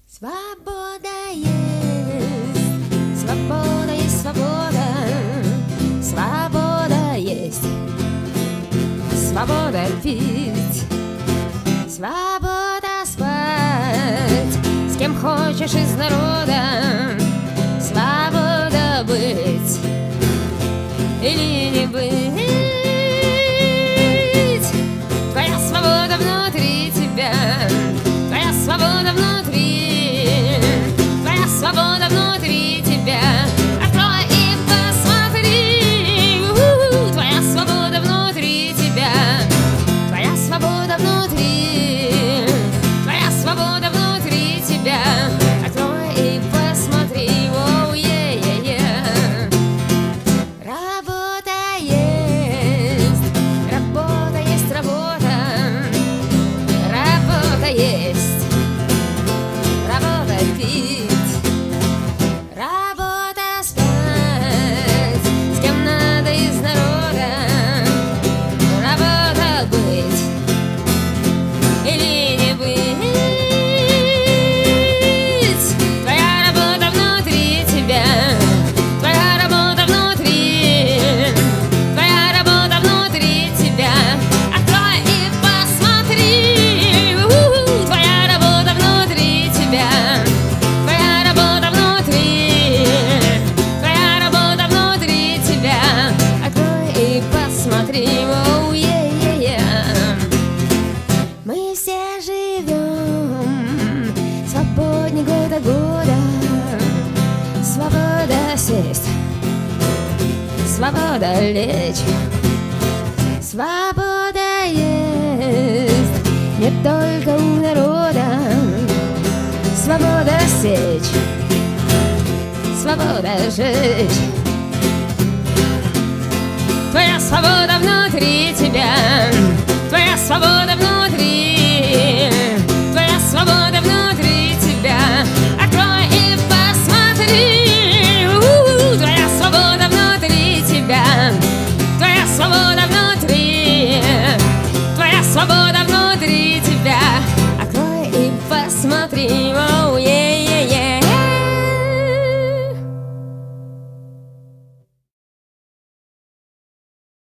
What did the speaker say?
Свобода есть, свобода есть, свобода, свобода есть, свобода пить, свобода спать, с кем хочешь из народа, свобода быть или не быть. Твоя свобода внутри тебя, твоя свобода внутри, твоя свобода внутри тебя. Открой и посмотри, твоя свобода внутри тебя, твоя свобода внутри, твоя свобода внутри тебя. Открой и посмотри, Работа есть, работа есть, работа, работа есть, работа пить, работа спать, с кем надо из народа, работа быть или не быть. Твоя работа внутри тебя, твоя работа внутри, твоя работа внутри тебя. Открой и посмотри, твоя работа внутри тебя, твоя работа внутри, твоя работа внутри тебя. Открой и посмотри, Мы все живем свободнее год от года. Свобода сесть, свобода лечь, свобода есть не только у народа. Свобода сечь, свобода жечь, твоя свобода внутри тебя, твоя свобода внутри, твоя свобода внутри тебя. Открой и посмотри, твоя свобода внутри тебя, твоя свобода внутри, твоя свобода внутри тебя. Открой и посмотри.